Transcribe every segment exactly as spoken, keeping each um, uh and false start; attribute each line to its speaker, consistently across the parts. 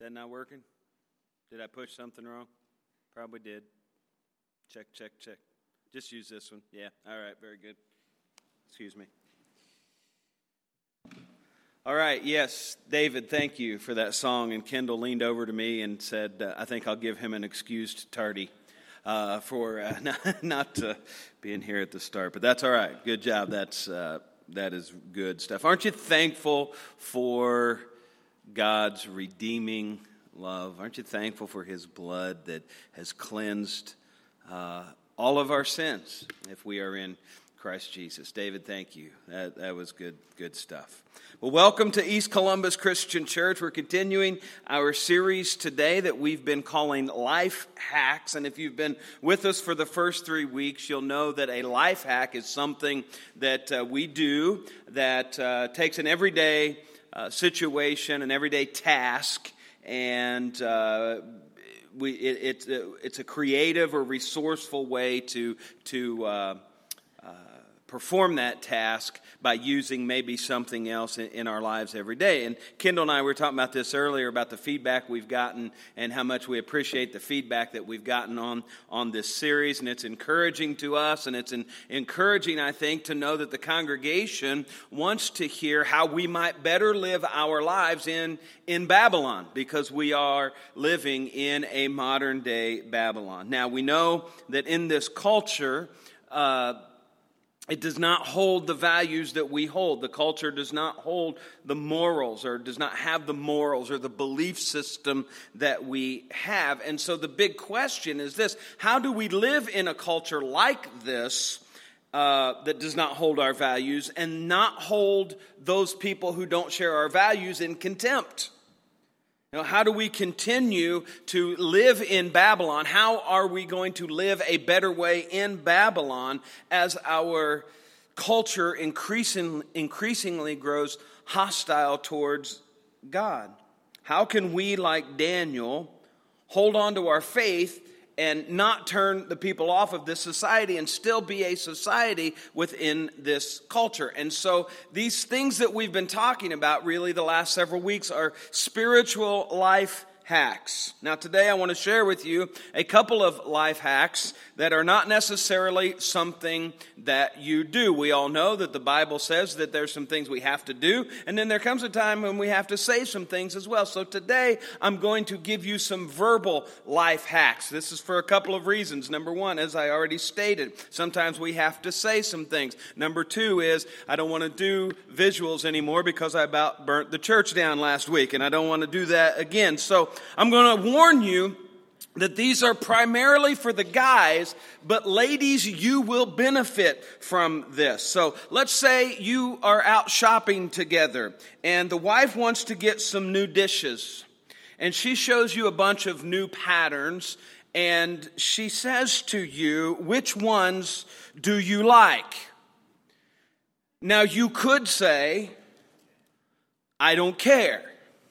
Speaker 1: that not working? Did I push something wrong? Probably did. Check, check, check. Just use this one. Yeah, all right, very good. Excuse me. All right, yes, David, thank you for that song. And Kendall leaned over to me and said, uh, I think I'll give him an excused tardy uh, for uh, not, not uh, being here at the start. But that's all right. Good job. That's uh, that is good stuff. Aren't you thankful for God's redeeming love? Aren't you thankful for His blood that has cleansed uh, all of our sins if we are in Christ Jesus? David, thank you. That that was good, good stuff. Well, welcome to East Columbus Christian Church. We're continuing our series today that we've been calling Life Hacks. And if you've been with us for the first three weeks, you'll know that a life hack is something that uh, we do that uh, takes an everyday uh, situation, an everyday task, and uh, we it, it's a, it's a creative or resourceful way to to uh, uh, perform that task by using maybe something else in, in our lives every day. And Kendall and I were talking about this earlier about the feedback we've gotten and how much we appreciate the feedback that we've gotten on, on this series. And it's encouraging to us, and it's an, encouraging, I think, to know that the congregation wants to hear how we might better live our lives in, in Babylon, because we are living in a modern day Babylon. Now, we know that in this culture, uh, it does not hold the values that we hold. The culture does not hold the morals, or does not have the morals or the belief system that we have. And so the big question is this: how do we live in a culture like this uh, that does not hold our values, and not hold those people who don't share our values in contempt? You know, how do we continue to live in Babylon? How are we going to live a better way in Babylon as our culture increasing, increasingly grows hostile towards God? How can we, like Daniel, hold on to our faith and not turn the people off of this society and still be a society within this culture? And so these things that we've been talking about really the last several weeks are spiritual life hacks. Now today I want to share with you a couple of life hacks that are not necessarily something that you do. We all know that the Bible says that there's some things we have to do, and then there comes a time when we have to say some things as well. So today I'm going to give you some verbal life hacks. This is for a couple of reasons. Number one, as I already stated, sometimes we have to say some things. Number two is I don't want to do visuals anymore because I about burnt the church down last week, and I don't want to do that again. So I'm going to warn you that these are primarily for the guys, but ladies, you will benefit from this. So let's say you are out shopping together, and the wife wants to get some new dishes, and she shows you a bunch of new patterns, and she says to you, which ones do you like? Now you could say, I don't care.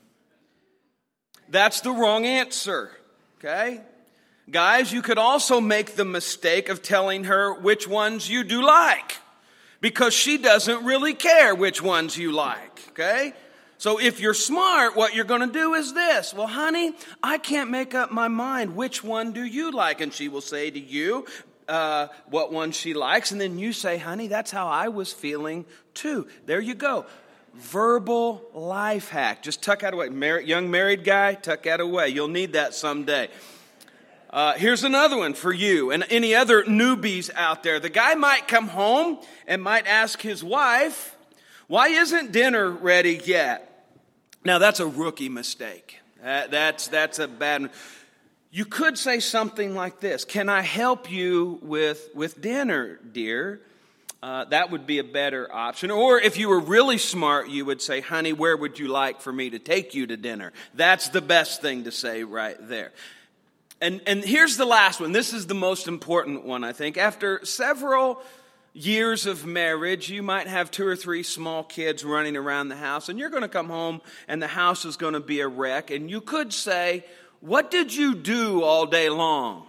Speaker 1: That's the wrong answer, okay? Guys, you could also make the mistake of telling her which ones you do like, because she doesn't really care which ones you like, okay? So if you're smart, what you're going to do is this: well, honey, I can't make up my mind. Which one do you like? And she will say to you uh, what one she likes, and then you say, honey, that's how I was feeling too. There you go. Verbal life hack. Just tuck that away. Mar- young married guy, tuck that away. You'll need that someday. Uh, here's another one for you and any other newbies out there. The guy might come home and might ask his wife, why isn't dinner ready yet? Now, that's a rookie mistake. That, that's, that's a bad one. You could say something like this: can I help you with, with dinner, dear? Uh, that would be a better option. Or if you were really smart, you would say, honey, where would you like for me to take you to dinner? That's the best thing to say right there. And, and here's the last one. This is the most important one, I think. After several years of marriage, you might have two or three small kids running around the house, and you're going to come home and the house is going to be a wreck. And you could say, what did you do all day long?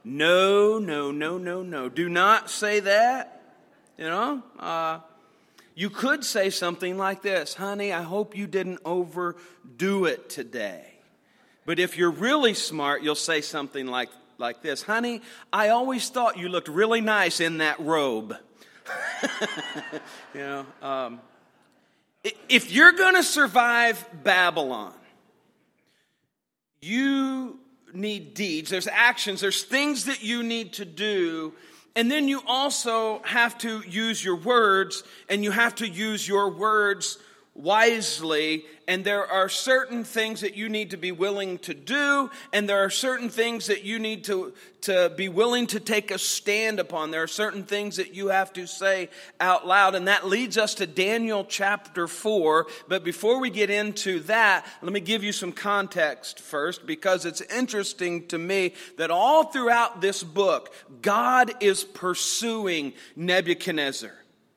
Speaker 1: No, no, no, no, no. Do not say that. You know, uh, You could say something like this: honey, I hope you didn't overdo it today. But if you're really smart, you'll say something like, like this: honey, I always thought you looked really nice in that robe. you know, um, if you're going to survive Babylon, you need deeds. There's actions. There's things that you need to do. And then you also have to use your words, and you have to use your words wisely. And there are certain things that you need to be willing to do, and there are certain things that you need to, to be willing to take a stand upon. There are certain things that you have to say out loud, and that leads us to Daniel chapter four. But before we get into that, let me give you some context first, because it's interesting to me that all throughout this book, God is pursuing Nebuchadnezzar.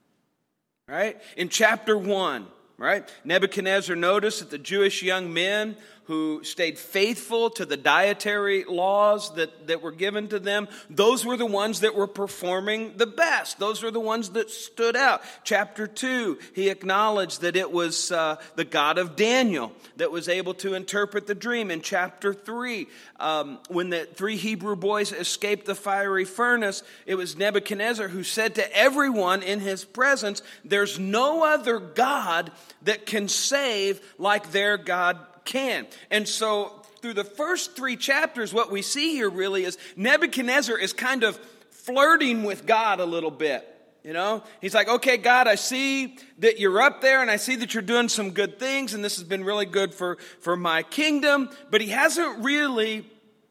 Speaker 1: Right? In chapter one, right? Nebuchadnezzar noticed that the Jewish young men who stayed faithful to the dietary laws that, that were given to them, those were the ones that were performing the best. Those were the ones that stood out. Chapter two, he acknowledged that it was uh, the God of Daniel that was able to interpret the dream. In chapter three, um, when the three Hebrew boys escaped the fiery furnace, it was Nebuchadnezzar who said to everyone in his presence, there's no other God that can save like their God can. And so through the first three chapters, what we see here really is Nebuchadnezzar is kind of flirting with God a little bit. You know, he's like, okay, God, I see that you're up there, and I see that you're doing some good things, and this has been really good for, for my kingdom. But he hasn't really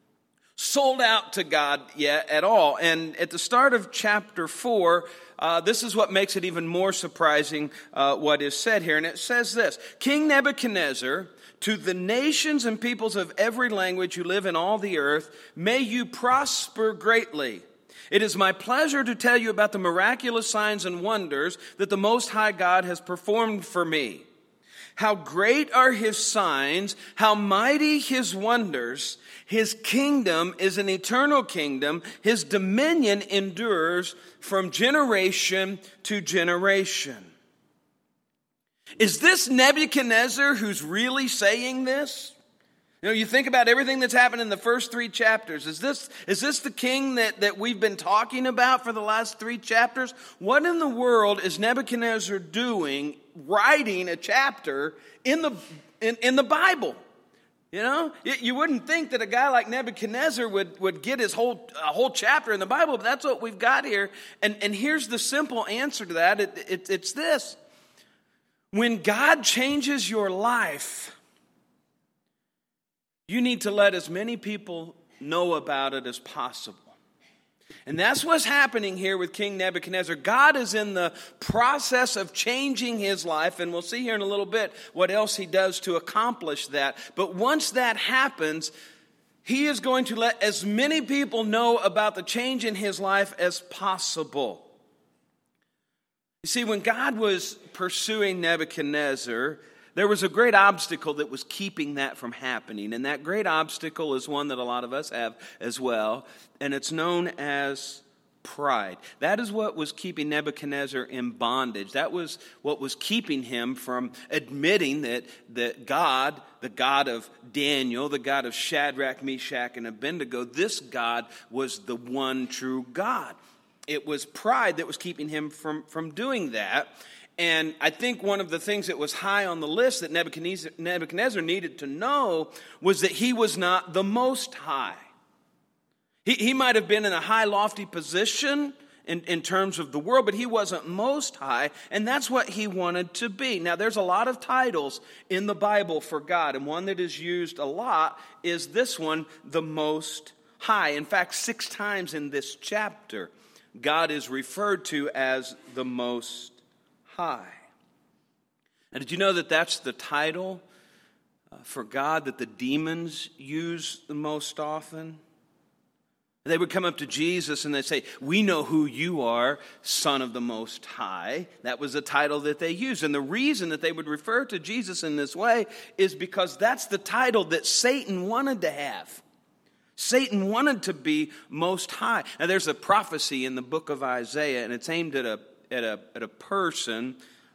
Speaker 1: sold out to God yet at all. And at the start of chapter four, Uh, this is what makes it even more surprising, uh, what is said here. And it says this: King Nebuchadnezzar, to the nations and peoples of every language who live in all the earth, may you prosper greatly. It is my pleasure to tell you about the miraculous signs and wonders that the Most High God has performed for me. How great are his signs, how mighty his wonders. His kingdom is an eternal kingdom. His dominion endures from generation to generation. Is this Nebuchadnezzar who's really saying this? You know, you think about everything that's happened in the first three chapters. Is this, is this the king that, that we've been talking about for the last three chapters? What in the world is Nebuchadnezzar doing, writing a chapter in the, in, in the Bible? You know, you wouldn't think that a guy like Nebuchadnezzar would, would get his whole a whole chapter in the Bible, but that's what we've got here. And, and here's the simple answer to that. It, it, it's this. When God changes your life, you need to let as many people know about it as possible. And that's what's happening here with King Nebuchadnezzar. God is in the process of changing his life, and we'll see here in a little bit what else he does to accomplish that. But once that happens, he is going to let as many people know about the change in his life as possible. You see, when God was pursuing Nebuchadnezzar, there was a great obstacle that was keeping that from happening. And that great obstacle is one that a lot of us have as well. And it's known as pride. That is what was keeping Nebuchadnezzar in bondage. That was what was keeping him from admitting that, that God, the God of Daniel, the God of Shadrach, Meshach, and Abednego, this God was the one true God. It was pride that was keeping him from, from doing that. And I think one of the things that was high on the list that Nebuchadnezzar, Nebuchadnezzar needed to know was that he was not the Most High. He, he might have been in a high, lofty position in, in terms of the world, but he wasn't Most High, and that's what he wanted to be. Now, there's a lot of titles in the Bible for God, and one that is used a lot is this one, the Most High. In fact, six times in this chapter, God is referred to as the Most High. And did you know that that's the title uh, for God that the demons use the most often? They would come up to Jesus and they'd say, "We know who you are, Son of the Most High." That was the title that they used. And the reason that they would refer to Jesus in this way is because that's the title that Satan wanted to have. Satan wanted to be Most High. Now there's a prophecy in the book of Isaiah, and it's aimed at a At a, at a person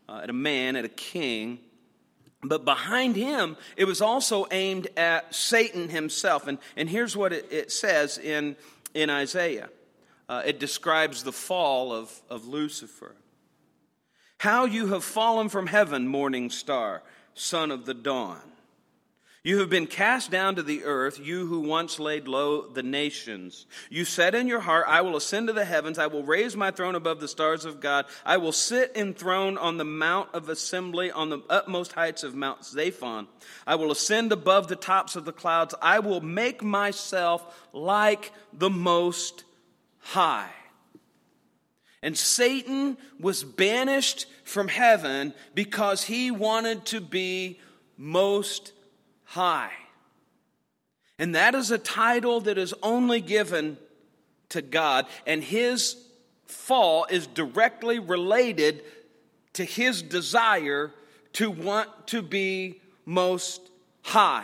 Speaker 1: uh, at a man, at a king. But behind him, it was also aimed at Satan himself. And, and here's what it, it says in, in Isaiah. Uh, it describes the fall of, of Lucifer. How you have fallen from heaven, morning star, son of the dawn. You have been cast down to the earth, you who once laid low the nations. You said in your heart, I will ascend to the heavens. I will raise my throne above the stars of God. I will sit enthroned on the mount of assembly, on the utmost heights of Mount Zaphon. I will ascend above the tops of the clouds. I will make myself like the Most High. And Satan was banished from heaven because he wanted to be Most High. And that is a title that is only given to God. And his fall is directly related to his desire to want to be Most High.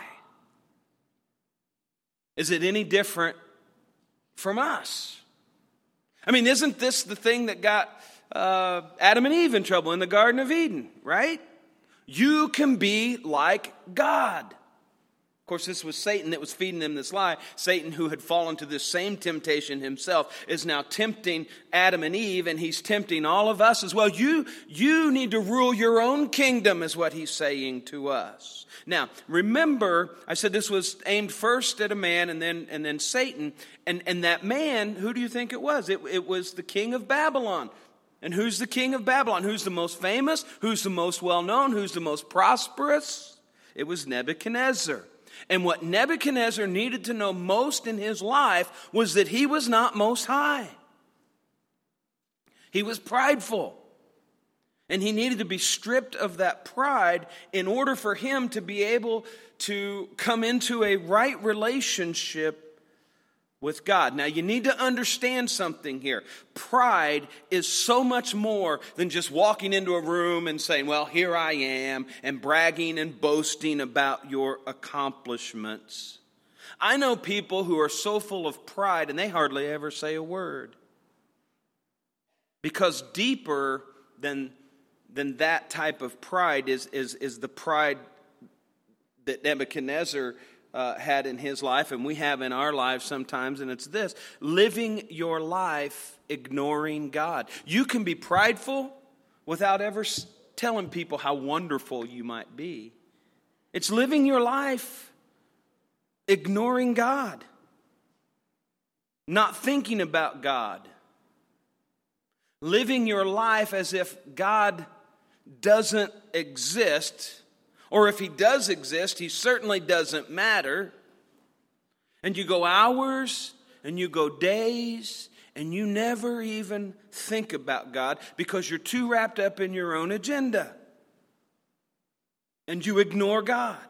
Speaker 1: Is it any different from us? I mean, isn't this the thing that got uh, Adam and Eve in trouble in the Garden of Eden, right? You can be like God. Of course, this was Satan that was feeding them this lie. Satan, who had fallen to this same temptation himself, is now tempting Adam and Eve, and he's tempting all of us as well. You, you need to rule your own kingdom, is what he's saying to us. Now, remember, I said this was aimed first at a man and then and then Satan. And, and that man, who do you think it was? It, it was the king of Babylon. And who's the king of Babylon? Who's the most famous? Who's the most well-known? Who's the most prosperous? It was Nebuchadnezzar. And what Nebuchadnezzar needed to know most in his life was that he was not Most High. He was prideful. And he needed to be stripped of that pride in order for him to be able to come into a right relationship with God. Now, you need to understand something here. Pride is so much more than just walking into a room and saying, well, here I am, and bragging and boasting about your accomplishments. I know people who are so full of pride and they hardly ever say a word. Because deeper than, than that type of pride is, is, is the pride that Nebuchadnezzar Uh, had in his life, and we have in our lives sometimes, and it's this: living your life ignoring God. You can be prideful without ever telling people how wonderful you might be. It's living your life ignoring God, not thinking about God, living your life as if God doesn't exist. Or if he does exist, he certainly doesn't matter. And you go hours and you go days and you never even think about God because you're too wrapped up in your own agenda. And you ignore God.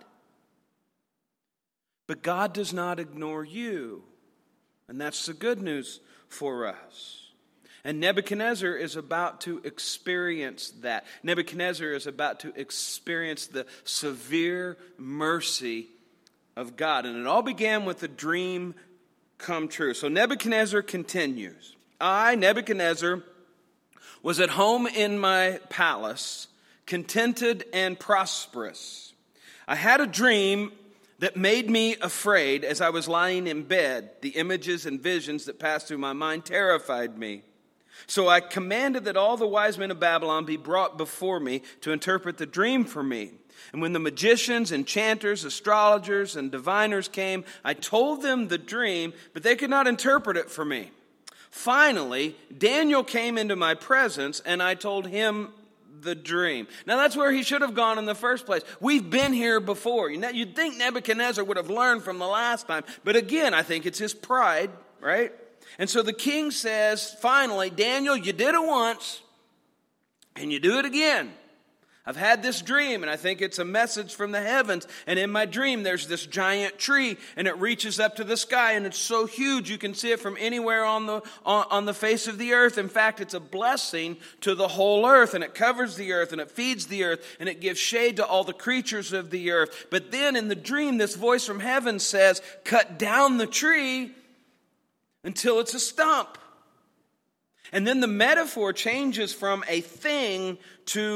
Speaker 1: But God does not ignore you. And that's the good news for us. And Nebuchadnezzar is about to experience that. Nebuchadnezzar is about to experience the severe mercy of God. And it all began with a dream come true. So Nebuchadnezzar continues. I, Nebuchadnezzar, was at home in my palace, contented and prosperous. I had a dream that made me afraid as I was lying in bed. The images and visions that passed through my mind terrified me. So I commanded that all the wise men of Babylon be brought before me to interpret the dream for me. And when the magicians, enchanters, astrologers, and diviners came, I told them the dream, but they could not interpret it for me. Finally, Daniel came into my presence, and I told him the dream. Now that's where he should have gone in the first place. We've been here before. You'd think Nebuchadnezzar would have learned from the last time. But again, I think it's his pride, right? And so the king says, finally, Daniel, you did it once, and you do it again. I've had this dream, and I think it's a message from the heavens. And in my dream, there's this giant tree, and it reaches up to the sky, and it's so huge you can see it from anywhere on the on, on the face of the earth. In fact, it's a blessing to the whole earth, and it covers the earth, and it feeds the earth, and it gives shade to all the creatures of the earth. But then in the dream, this voice from heaven says, cut down the tree until it's a stump. And then the metaphor changes from a thing to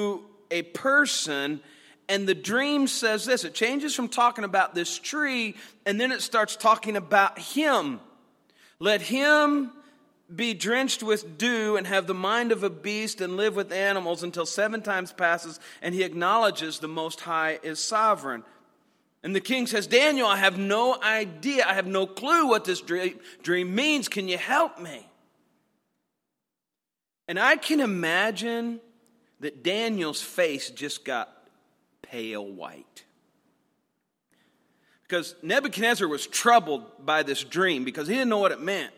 Speaker 1: a person. And the dream says this. It changes from talking about this tree, and then it starts talking about him. Let him be drenched with dew and have the mind of a beast and live with animals until seven times passes, and he acknowledges the Most High is sovereign. And the king says, Daniel, I have no idea. I have no clue what this dream, dream means. Can you help me? And I can imagine that Daniel's face just got pale white. Because Nebuchadnezzar was troubled by this dream because he didn't know what it meant.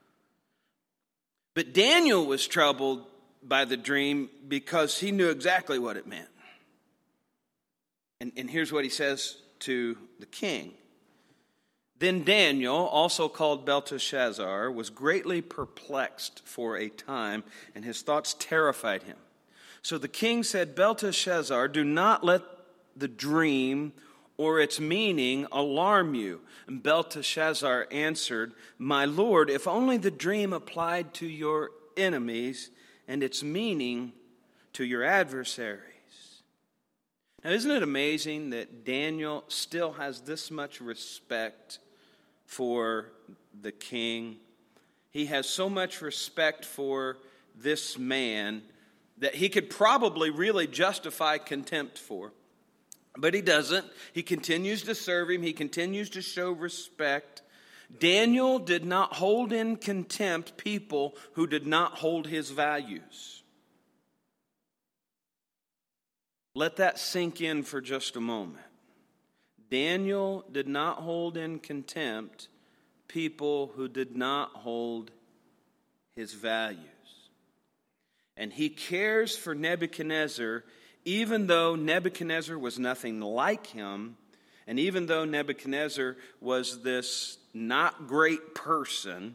Speaker 1: But Daniel was troubled by the dream because he knew exactly what it meant. And, and here's what he says to the king. Then Daniel, also called Belteshazzar, was greatly perplexed for a time, and his thoughts terrified him. So the king said, Belteshazzar, do not let the dream or its meaning alarm you. And Belteshazzar answered, my lord, if only the dream applied to your enemies and its meaning to your adversaries. Now, isn't it amazing that Daniel still has this much respect for the king? He has so much respect for this man that he could probably really justify contempt for. But he doesn't. He continues to serve him. He continues to show respect. Daniel did not hold in contempt people who did not hold his values. Let that sink in for just a moment. Daniel did not hold in contempt people who did not hold his values. And he cares for Nebuchadnezzar, even though Nebuchadnezzar was nothing like him, and even though Nebuchadnezzar was this not great person,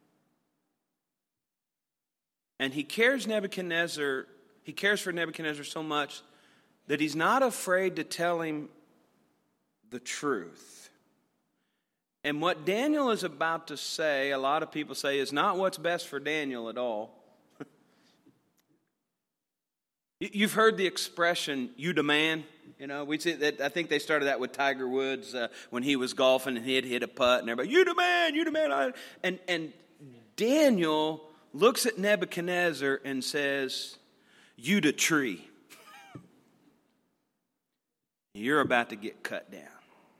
Speaker 1: and he cares Nebuchadnezzar, he cares for Nebuchadnezzar so much that he's not afraid to tell him the truth. And what Daniel is about to say, a lot of people say, is not what's best for Daniel at all. You've heard the expression, you the man. You know, we see that. I think they started that with Tiger Woods uh, when he was golfing and he had hit a putt, and everybody, you the man, you the man. And, and Daniel looks at Nebuchadnezzar and says, you the tree. You're about to get cut down.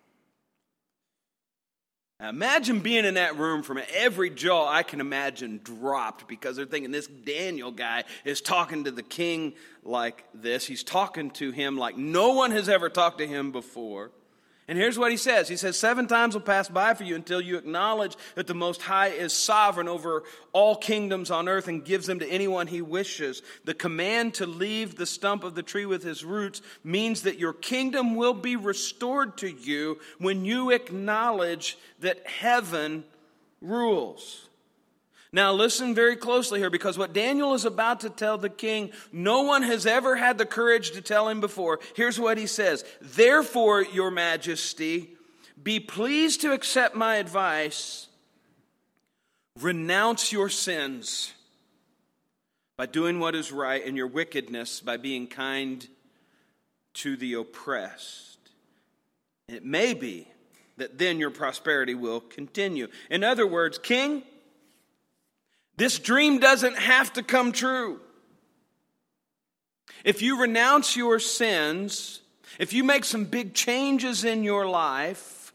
Speaker 1: Now imagine being in that room from every jaw I can imagine dropped because they're thinking this Daniel guy is talking to the king like this. He's talking to him like no one has ever talked to him before. And here's what he says. He says, seven times will pass by for you until you acknowledge that the Most High is sovereign over all kingdoms on earth and gives them to anyone he wishes. The command to leave the stump of the tree with his roots means that your kingdom will be restored to you when you acknowledge that heaven rules. Now listen very closely here, because what Daniel is about to tell the king, no one has ever had the courage to tell him before. Here's what he says. Therefore, your majesty, be pleased to accept my advice. Renounce your sins by doing what is right, and your wickedness by being kind to the oppressed. It may be that then your prosperity will continue. In other words, king, this dream doesn't have to come true. If you renounce your sins, if you make some big changes in your life,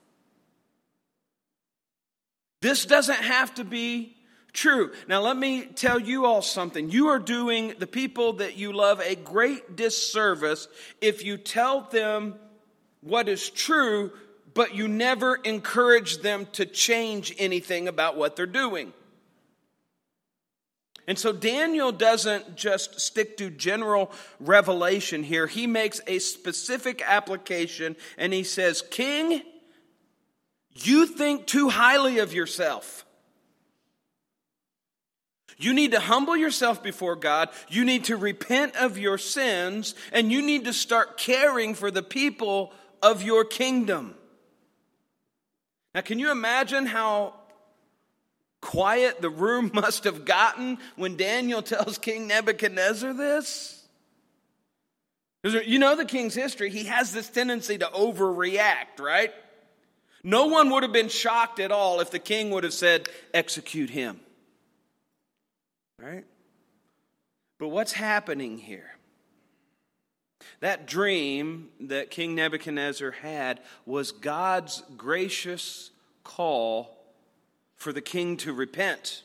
Speaker 1: this doesn't have to be true. Now let me tell you all something. You are doing the people that you love a great disservice if you tell them what is true, but you never encourage them to change anything about what they're doing. And so Daniel doesn't just stick to general revelation here. He makes a specific application and he says, King, you think too highly of yourself. You need to humble yourself before God. You need to repent of your sins, and you need to start caring for the people of your kingdom. Now, can you imagine how quiet the room must have gotten when Daniel tells King Nebuchadnezzar this? You know the king's history. He has this tendency to overreact, right? No one would have been shocked at all if the king would have said, execute him. Right? But what's happening here? That dream that King Nebuchadnezzar had was God's gracious call for the king to repent.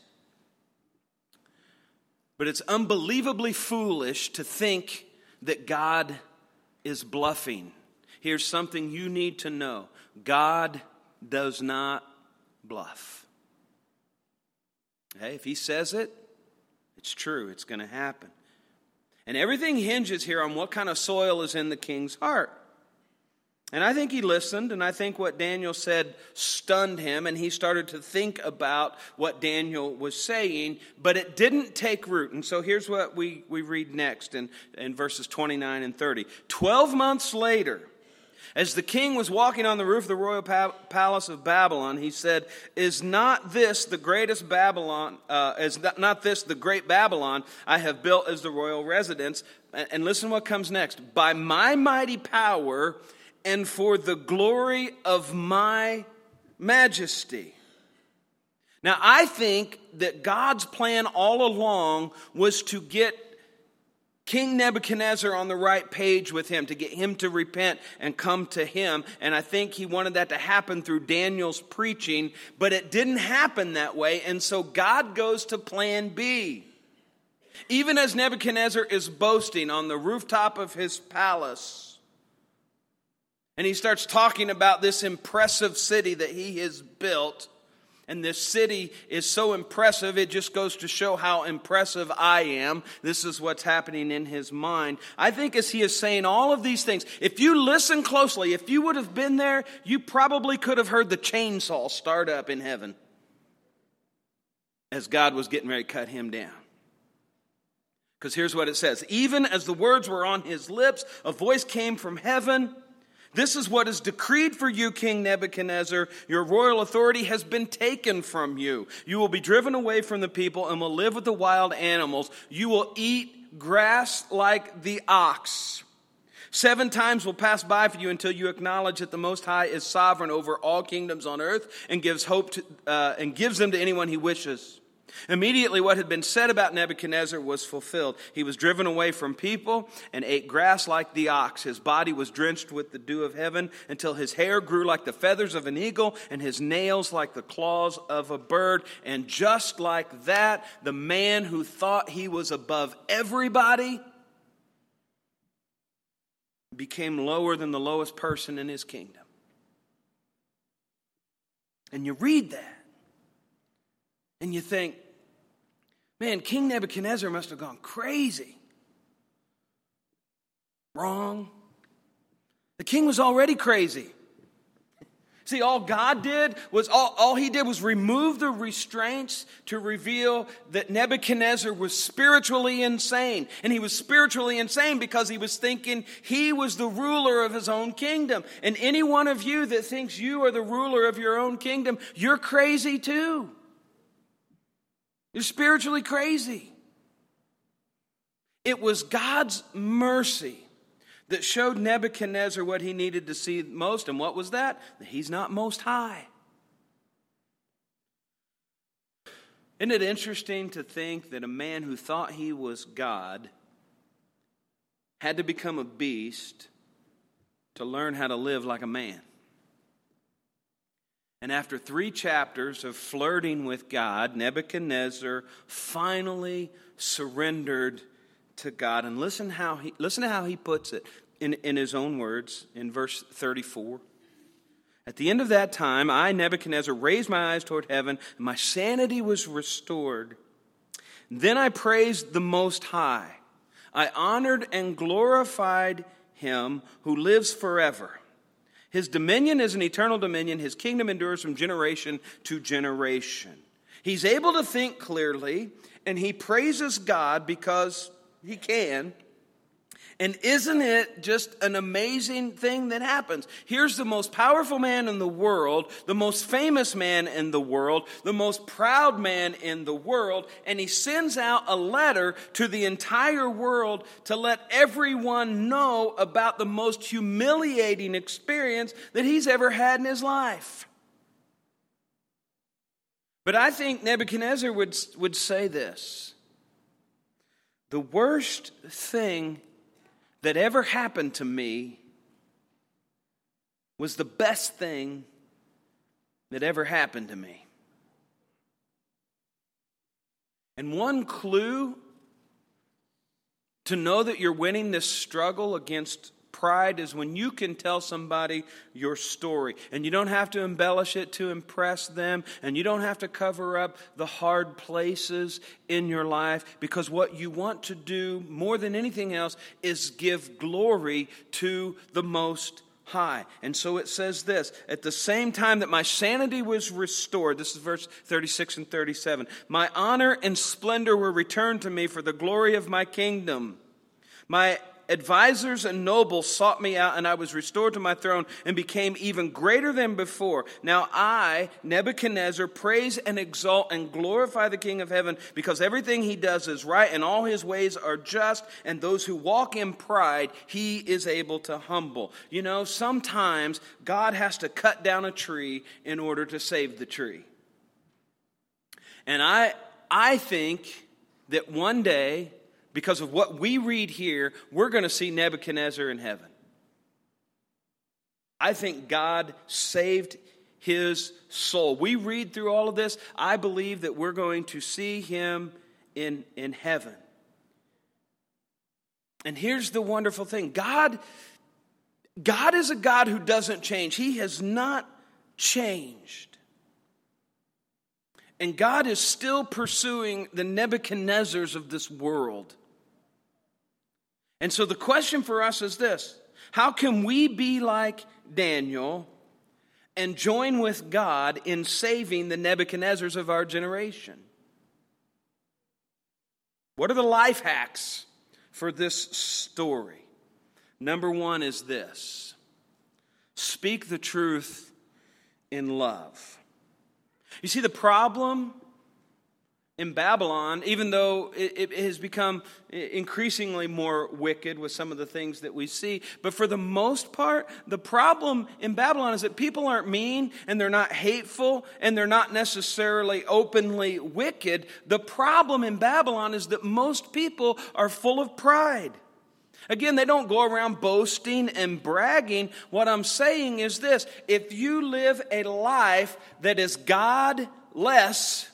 Speaker 1: But it's unbelievably foolish to think that God is bluffing. Here's something you need to know. God does not bluff. Okay, if he says it, it's true. It's going to happen. And everything hinges here on what kind of soil is in the king's heart. And I think he listened, and I think what Daniel said stunned him, and he started to think about what Daniel was saying, but it didn't take root. And so here's what we, we read next in, in verses twenty-nine and thirty. Twelve months later, as the king was walking on the roof of the royal pa- palace of Babylon, he said, "Is not this the greatest Babylon, uh, is not this the great Babylon I have built as the royal residence?" And, and listen what comes next. "By my mighty power and for the glory of my majesty." Now, I think that God's plan all along was to get King Nebuchadnezzar on the right page with him, to get him to repent and come to him. And I think he wanted that to happen through Daniel's preaching, but it didn't happen that way. And so God goes to plan B. Even as Nebuchadnezzar is boasting on the rooftop of his palace, and he starts talking about this impressive city that he has built. And this city is so impressive, it just goes to show how impressive I am. This is what's happening in his mind. I think as he is saying all of these things, if you listen closely, if you would have been there, you probably could have heard the chainsaw start up in heaven as God was getting ready to cut him down. Because here's what it says. "Even as the words were on his lips, a voice came from heaven. This is what is decreed for you, King Nebuchadnezzar. Your royal authority has been taken from you. You will be driven away from the people and will live with the wild animals. You will eat grass like the ox. Seven times will pass by for you until you acknowledge that the Most High is sovereign over all kingdoms on earth and gives hope to, uh, and gives them to anyone he wishes." Immediately what had been said about Nebuchadnezzar was fulfilled. He was driven away from people and ate grass like the ox. His body was drenched with the dew of heaven until his hair grew like the feathers of an eagle and his nails like the claws of a bird. And just like that, the man who thought he was above everybody became lower than the lowest person in his kingdom. And you read that and you think, man, King Nebuchadnezzar must have gone crazy. Wrong. The king was already crazy. See, all God did was, all, all he did was remove the restraints to reveal that Nebuchadnezzar was spiritually insane. And he was spiritually insane because he was thinking he was the ruler of his own kingdom. And any one of you that thinks you are the ruler of your own kingdom, you're crazy too. You're spiritually crazy. It was God's mercy that showed Nebuchadnezzar what he needed to see most. And what was that? That he's not most high. Isn't it interesting to think that a man who thought he was God had to become a beast to learn how to live like a man? And after three chapters of flirting with God, Nebuchadnezzar finally surrendered to God. And listen how he listen to how he puts it in, in his own words in verse thirty-four. "At the end of that time, I, Nebuchadnezzar, raised my eyes toward heaven, and my sanity was restored. Then I praised the Most High. I honored and glorified him who lives forever. His dominion is an eternal dominion. His kingdom endures from generation to generation." He's able to think clearly, and he praises God because he can. And isn't it just an amazing thing that happens? Here's the most powerful man in the world, the most famous man in the world, the most proud man in the world, and he sends out a letter to the entire world to let everyone know about the most humiliating experience that he's ever had in his life. But I think Nebuchadnezzar would, would say this: the worst thing that ever happened to me was the best thing that ever happened to me. And one clue to know that you're winning this struggle against pride is when you can tell somebody your story. And you don't have to embellish it to impress them. And you don't have to cover up the hard places in your life. Because what you want to do more than anything else is give glory to the Most High. And so it says this: at the same time that my sanity was restored, this is verse thirty-six and thirty-seven, my honor and splendor were returned to me for the glory of my kingdom. My advisors and nobles sought me out, and I was restored to my throne and became even greater than before. Now I, Nebuchadnezzar, praise and exalt and glorify the King of heaven, because everything he does is right and all his ways are just, and those who walk in pride he is able to humble. You know, sometimes God has to cut down a tree in order to save the tree. And I, I think that one day, because of what we read here, we're going to see Nebuchadnezzar in heaven. I think God saved his soul. We read through all of this. I believe that we're going to see him in, in heaven. And here's the wonderful thing. God, God is a God who doesn't change. He has not changed. And God is still pursuing the Nebuchadnezzars of this world. And so the question for us is this: how can we be like Daniel and join with God in saving the Nebuchadnezzars of our generation? What are the life hacks for this story? Number one is this: speak the truth in love. You see, the problem in Babylon, even though it, it has become increasingly more wicked with some of the things that we see, but for the most part, the problem in Babylon is that people aren't mean, and they're not hateful, and they're not necessarily openly wicked. The problem in Babylon is that most people are full of pride. Again, they don't go around boasting and bragging. What I'm saying is this: if you live a life that is God-less,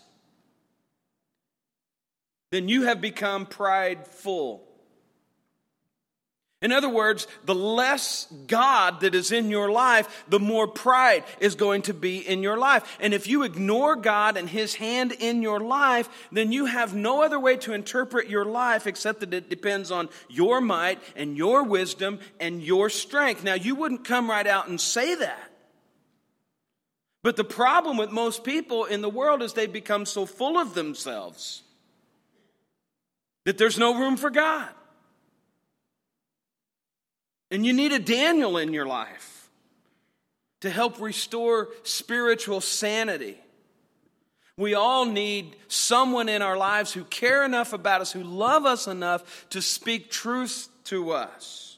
Speaker 1: then you have become prideful. In other words, the less God that is in your life, the more pride is going to be in your life. And if you ignore God and his hand in your life, then you have no other way to interpret your life except that it depends on your might and your wisdom and your strength. Now, you wouldn't come right out and say that. But the problem with most people in the world is they've become so full of themselves that there's no room for God. And you need a Daniel in your life to help restore spiritual sanity. We all need someone in our lives who care enough about us, who love us enough to speak truth to us.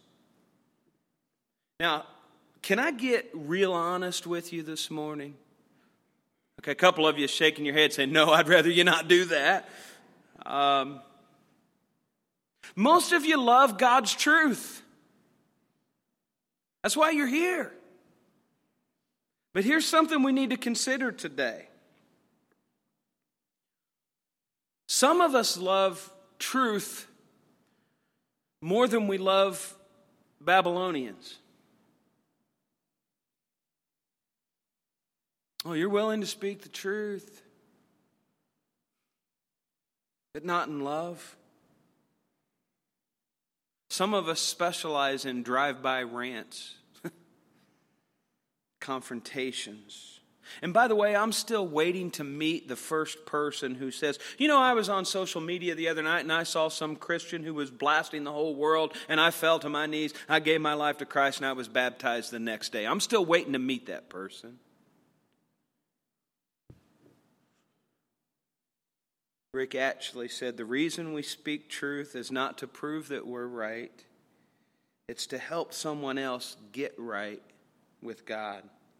Speaker 1: Now, can I get real honest with you this morning? Okay, a couple of you shaking your head saying, no, I'd rather you not do that. Um... Most of you love God's truth. That's why you're here. But here's something we need to consider today. Some of us love truth more than we love Babylonians. Oh, you're willing to speak the truth, but not in love? Some of us specialize in drive-by rants, confrontations. And by the way, I'm still waiting to meet the first person who says, you know, I was on social media the other night and I saw some Christian who was blasting the whole world and I fell to my knees. I gave my life to Christ and I was baptized the next day. I'm still waiting to meet that person. Rick actually said, the reason we speak truth is not to prove that we're right. It's to help someone else get right with God.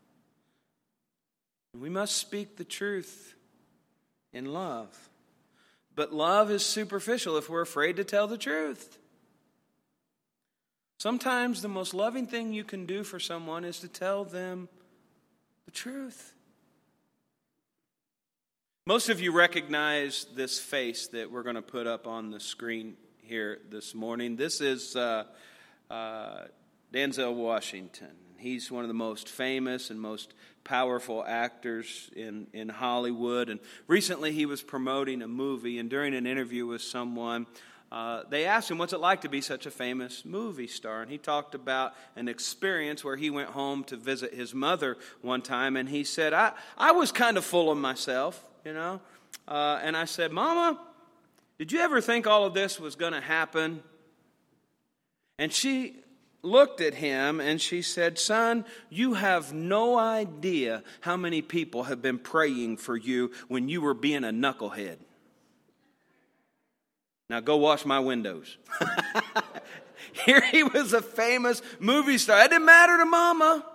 Speaker 1: We must speak the truth in love. But love is superficial if we're afraid to tell the truth. Sometimes the most loving thing you can do for someone is to tell them the truth. Most of you recognize this face that we're going to put up on the screen here this morning. This is uh, uh, Denzel Washington. He's one of the most famous and most powerful actors in, in Hollywood. And recently he was promoting a movie, and during an interview with someone, uh, they asked him, what's it like to be such a famous movie star? And he talked about an experience where he went home to visit his mother one time, and he said, I, I was kind of full of myself, you know. Uh, and I said, Mama, did you ever think all of this was going to happen? And she looked at him and she said, son, you have no idea how many people have been praying for you when you were being a knucklehead. Now go wash my windows. Here he was a famous movie star. It didn't matter to Mama.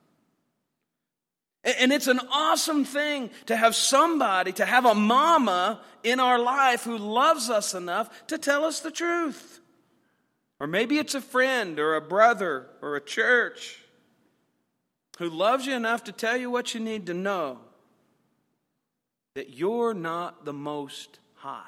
Speaker 1: And it's an awesome thing to have somebody, to have a mama in our life who loves us enough to tell us the truth. Or maybe it's a friend or a brother or a church who loves you enough to tell you what you need to know. That you're not the Most High.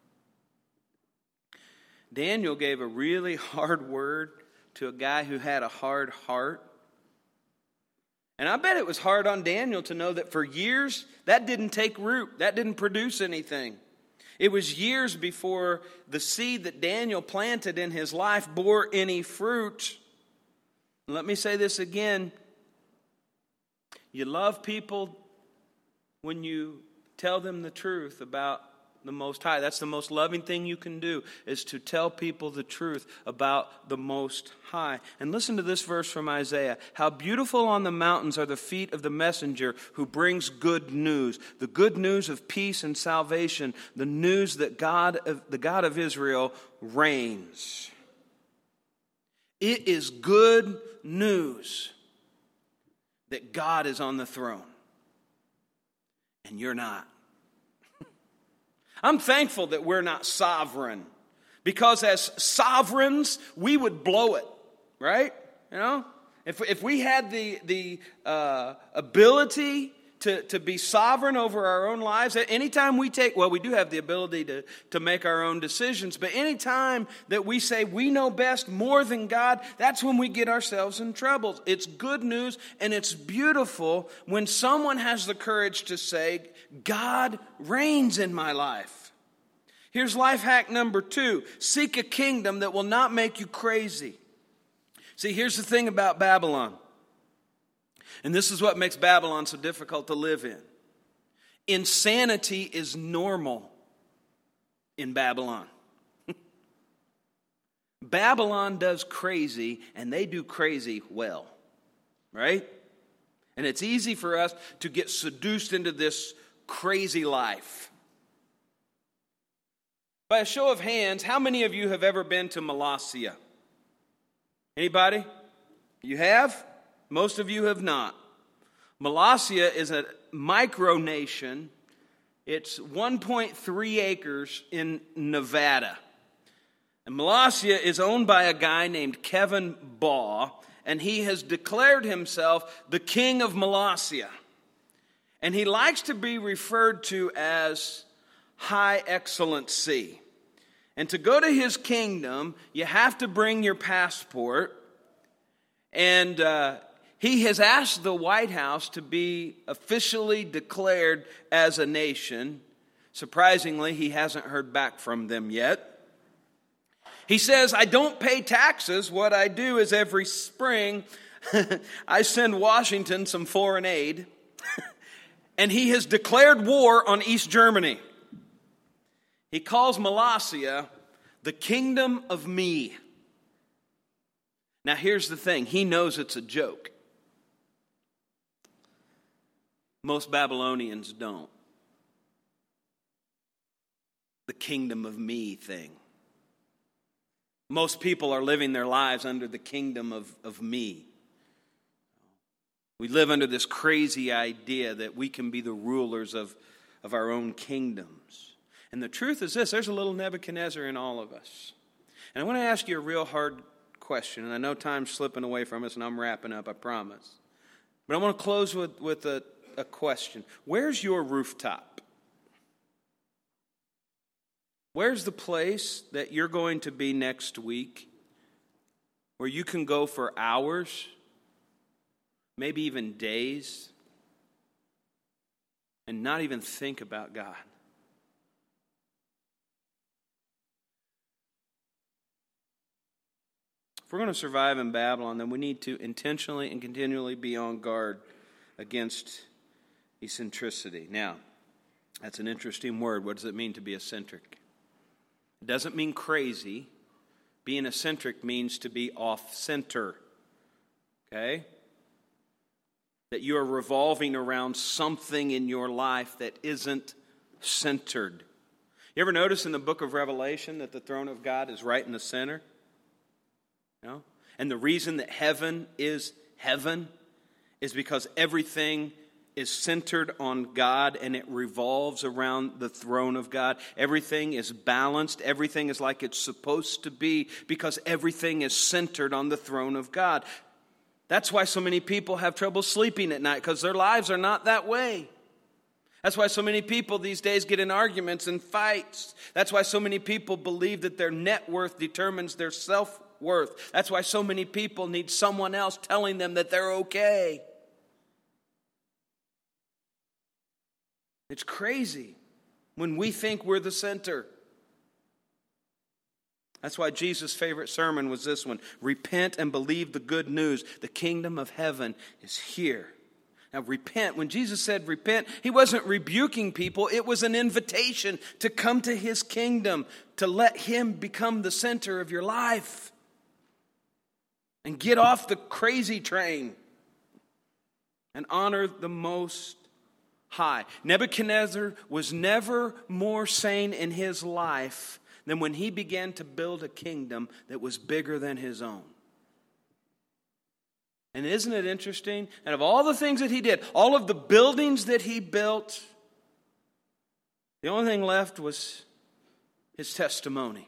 Speaker 1: Daniel gave a really hard word to a guy who had a hard heart. And I bet it was hard on Daniel to know that for years that didn't take root. That didn't produce anything. It was years before the seed that Daniel planted in his life bore any fruit. Let me say this again. You love people when you tell them the truth about the Most High. That's the most loving thing you can do, is to tell people the truth about the Most High. And listen to this verse from Isaiah. How beautiful on the mountains are the feet of the messenger who brings good news. The good news of peace and salvation. The news that God, the God of Israel reigns. It is good news that God is on the throne. And you're not. I'm thankful that we're not sovereign, because as sovereigns, we would blow it, right? You know, if if we had the the uh, ability to to be sovereign over our own lives, anytime we take, well, we do have the ability to to make our own decisions, but anytime that we say we know best more than God, that's when we get ourselves in trouble. It's good news and it's beautiful when someone has the courage to say, God reigns in my life. Here's life hack number two. Seek a kingdom that will not make you crazy. See, here's the thing about Babylon. And this is what makes Babylon so difficult to live in. Insanity is normal in Babylon. Babylon does crazy, and they do crazy well. Right? And it's easy for us to get seduced into this crazy life. By a show of hands, how many of you have ever been to Molossia? Anybody? You have? Most of you have not. Molossia is a micronation. It's one point three acres in Nevada. And Molossia is owned by a guy named Kevin Baugh, and he has declared himself the king of Molossia. And he likes to be referred to as High Excellency. And to go to his kingdom, you have to bring your passport. And uh, he has asked the White House to be officially declared as a nation. Surprisingly, he hasn't heard back from them yet. He says, I don't pay taxes. What I do is every spring, I send Washington some foreign aid. and he has declared war on East Germany. He calls Molossia the kingdom of me. Now here's the thing, he knows it's a joke. Most Babylonians don't. The kingdom of me thing. Most people are living their lives under the kingdom of, of me. We live under this crazy idea that we can be the rulers of, of our own kingdoms. And the truth is this, there's a little Nebuchadnezzar in all of us. And I want to ask you a real hard question, and I know time's slipping away from us and I'm wrapping up, I promise. But I want to close with, with a, a question. Where's your rooftop? Where's the place that you're going to be next week where you can go for hours, maybe even days, and not even think about God? If we're going to survive in Babylon, then we need to intentionally and continually be on guard against eccentricity. Now, that's an interesting word. What does it mean to be eccentric? It doesn't mean crazy. Being eccentric means to be off-center. Okay? That you are revolving around something in your life that isn't centered. You ever notice in the book of Revelation that the throne of God is right in the center? You know? And the reason that heaven is heaven is because everything is centered on God and it revolves around the throne of God. Everything is balanced. Everything is like it's supposed to be because everything is centered on the throne of God. That's why so many people have trouble sleeping at night, because their lives are not that way. That's why so many people these days get in arguments and fights. That's why so many people believe that their net worth determines their self-worth. That's why so many people need someone else telling them that they're okay. It's crazy when we think we're the center. That's why Jesus' favorite sermon was this one. Repent and believe the good news. The kingdom of heaven is here. Now repent. When Jesus said repent, he wasn't rebuking people. It was an invitation to come to his kingdom, to let him become the center of your life. And get off the crazy train and honor the Most High. Nebuchadnezzar was never more sane in his life than when he began to build a kingdom that was bigger than his own. And isn't it interesting? And of all the things that he did, all of the buildings that he built, the only thing left was his testimony.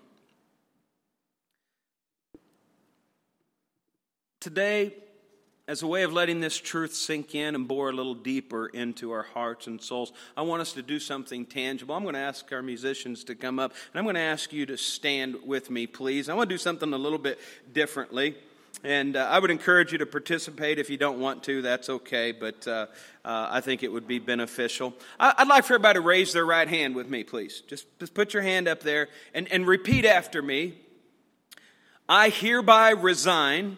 Speaker 1: Today, as a way of letting this truth sink in and bore a little deeper into our hearts and souls, I want us to do something tangible. I'm going to ask our musicians to come up, and I'm going to ask you to stand with me, please. I want to do something a little bit differently, and uh, I would encourage you to participate. If you don't want to, that's okay, but uh, uh, I think it would be beneficial. I- I'd like for everybody to raise their right hand with me, please. Just, just put your hand up there and, and repeat after me. I hereby resign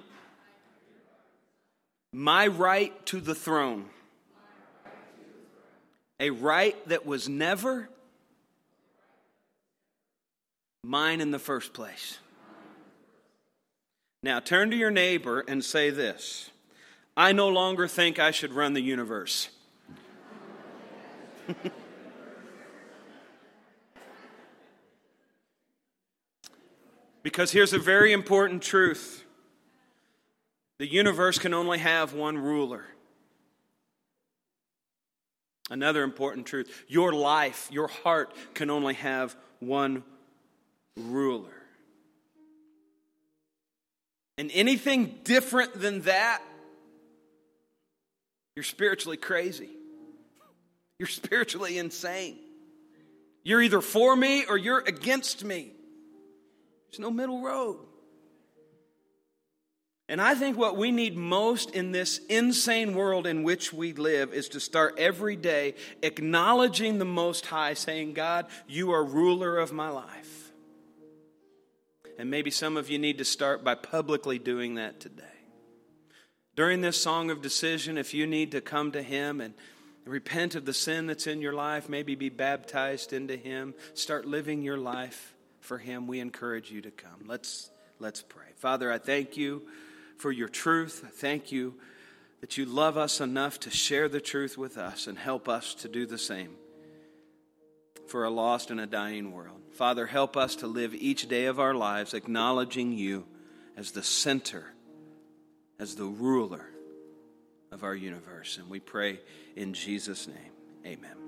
Speaker 1: my right to the throne, a right that was never mine in the first place. Now turn to your neighbor and say this: I no longer think I should run the universe. Because here's a very important truth. The universe can only have one ruler. Another important truth. Your life, your heart can only have one ruler. And anything different than that, you're spiritually crazy. You're spiritually insane. You're either for me or you're against me. There's no middle road. And I think what we need most in this insane world in which we live is to start every day acknowledging the Most High, saying, God, you are ruler of my life. And maybe some of you need to start by publicly doing that today. During this song of decision, if you need to come to Him and, Repent of the sin that's in your life. Maybe be baptized into Him. Start living your life for Him. We encourage you to come. Let's, let's pray. Father, I thank you for your truth. I thank you that you love us enough to share the truth with us and help us to do the same for a lost and a dying world. Father, help us to live each day of our lives acknowledging you as the center, as the ruler of our universe. And we pray in Jesus' name, amen.